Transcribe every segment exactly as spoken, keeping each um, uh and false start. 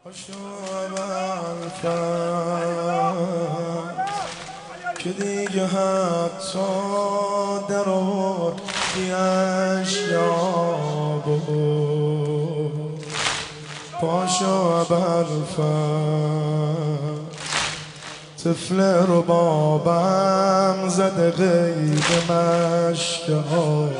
اول فرد که دیگه حتی در آوردی اشیابو پاشو اول فرد طفل رو بابم زده غیب مشکابو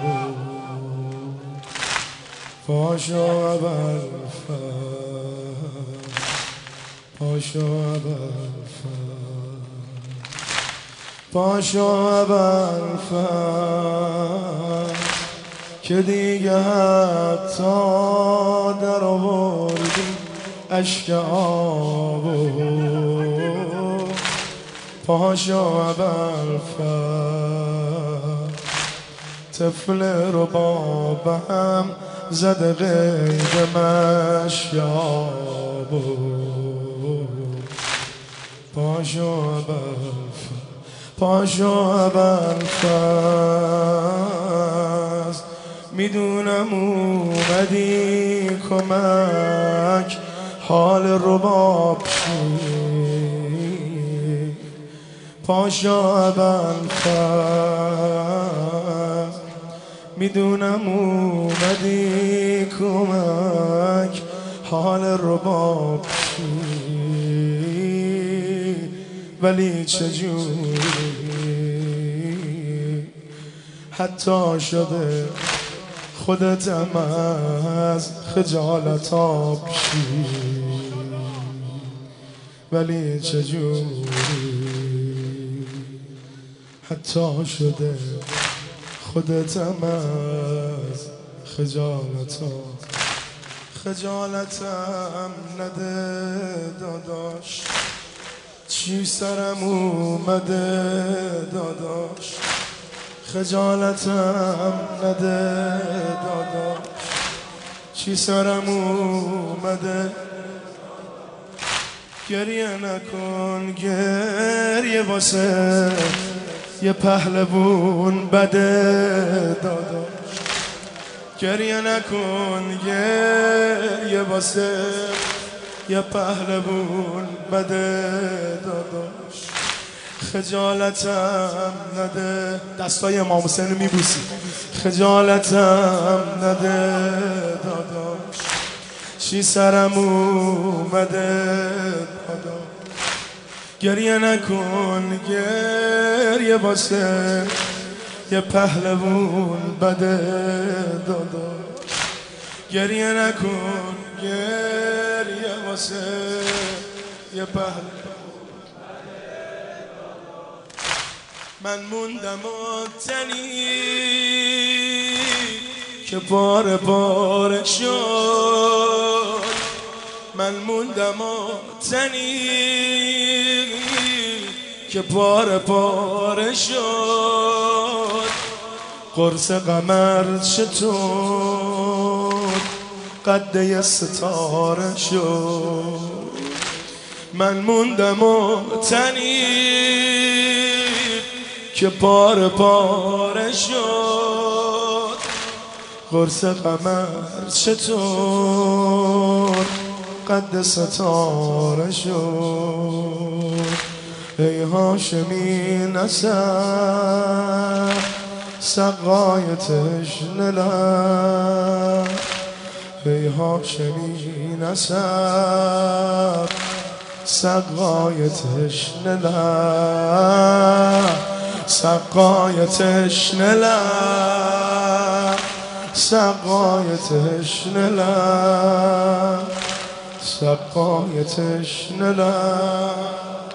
پاشو اول فرد پاشو اول فرد پاشو اول فرد که دیگه حتی در آوردی اشک آبو پاشو اول فرد طفل رو بابم زده غیب مشیابو پاشو اول پاشو اول فصل میدونم اومدی کمک حال رباب شی پاشو اول فصل میدونم اومدی کمک حال رباب شی ولی چجوری حتی شده خودتم از خجالت آب شی ولی چجوری حتی شده خودتم از خجالت آب خجالتم نده داداش چی سرم اومده داداش خجالتم نده داداش چی سرم اومده گریه نکن گریه واسه یه پهلوون بده داداش گریه نکن گریه واسه یه پهلوون بده داداش خجالتم نده دستای امام حسین میبوسی خجالتم نده داداش چی سرم اومده داداش گریه نکن گریه واسه یه پهلوون بده داداش گریه نکن گریه واسه یه پهلوون من موندم و تنی که پاره پاره شد من موندم و تنی که پاره پاره شد قرص قمر چطور قده ستاره شد من موندم و تنی که پاره پاره شد قرص قمر چطور قد ستاره شد ای هاشمی نسب سقای تشنه لب ای هاشمی نسب سقای تشنه لب سقای تشنه لب سقای تشنه لب سقای تشنه لب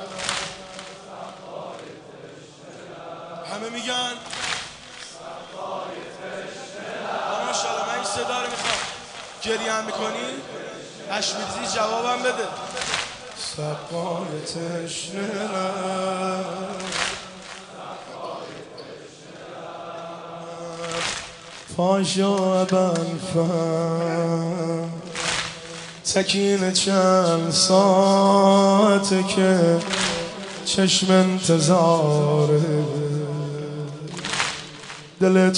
همه میگن سقای تشنه لب ماشاءالله من این صدا رو میخوام گریه هم میکنی اش میریزی جوابم بده سقای تشنه لب پاشو اول فرد تکین چند ساعته که چشم انتظاره دلت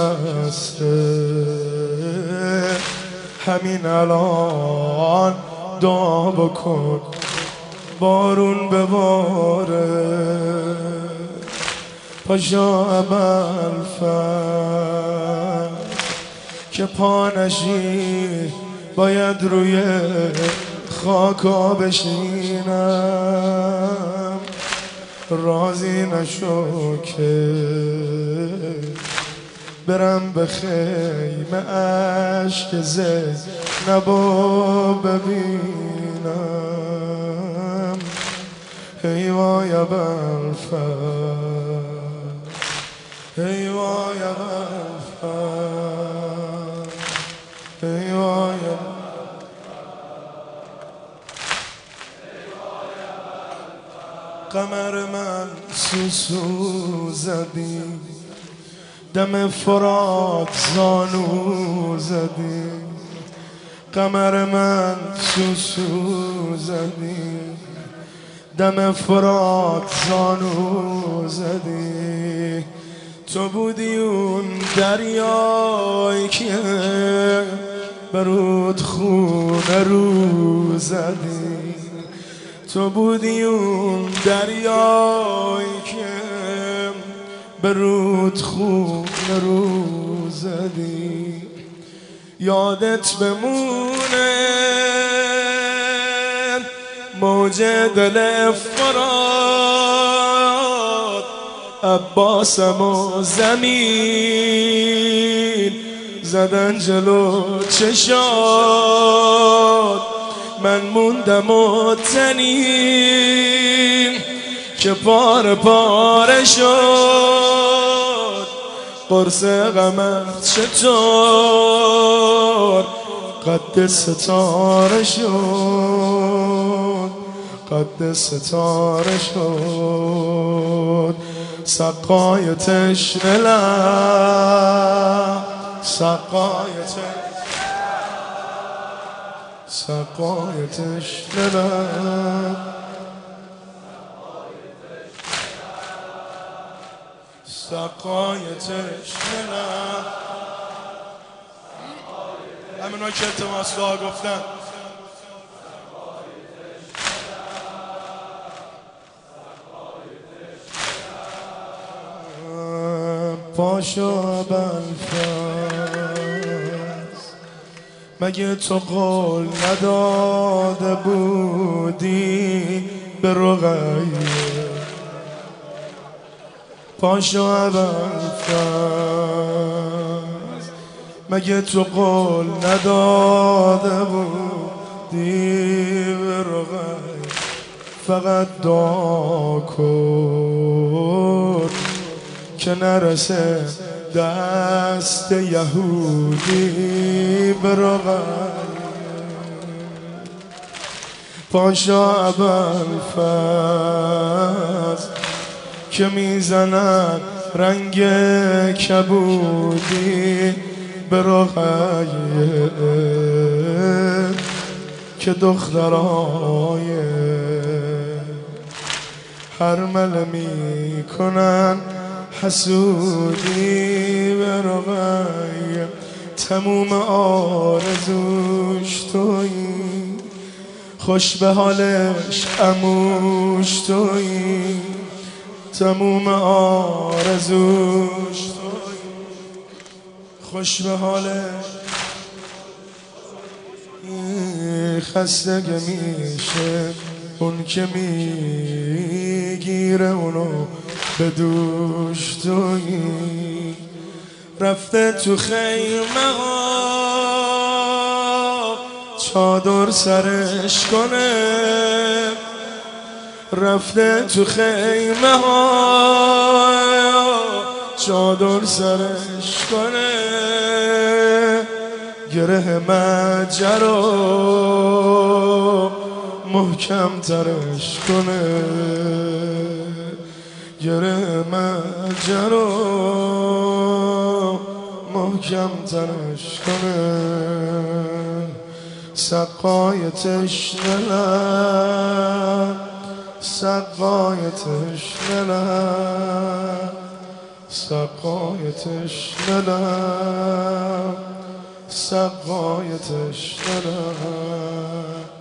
شکسته همین الان دعا بکن بارون بباره. پاشا ابوالفضل که پا نشی باید روی خاکا بشینم. راضی نشو که برم به خیمه عشق زینبو ببینم. ای وای ابوالفضل، ای وای ابوالفضل، ای وای قمر من سوسو زدی، دم فرات زانو زدی. قمر من سوسو زدی، دم فرات زانو زدی. تو بودی اون دریایی که برود خونه رو زدی. تو بودی اون دریایی که برود خونه رو زدی. یادت بمونه موج دل فرات، عباسم و زمین زدن جلو چشات. من موندم و تنیم که پاره پاره شد. قرص غمت چطور قد ستاره شد، قد ستاره شد. سقای تشنه لب، سقای تشنه سقای تشنه لب، سقای تشنه لب. همینایی که التماس دعا گفتن. پاشا ابوالفضل مگه تو قول نداده بودی به رقیه؟ پاشا ابوالفضل مگه تو قول نداده بودی به رقیه؟ فقط دعا کن که نرسه دست یهودی به رقیه. پاشا ابوالفضل که میزنن رنگ کبودی به رقیه، که دخترای هرمله میکنن حسودی به رقیه. تموم آرزوش تویی، خوش به حالش عموش تویی. تموم آرزوش تویی، خوش به حالش. خستگی میشه اون که میگیره اونو به دوش تویی. رفته تو خیمه ها چادر سرش کنه، رفته تو خیمه ها چادر سرش کنه. گره مجرا محکم ترش کنه، گره مجرا محکم ترش کنه. سقای تشنه لب، سقای تشنه لب، سقای تشنه لب، سقای تشنه لب.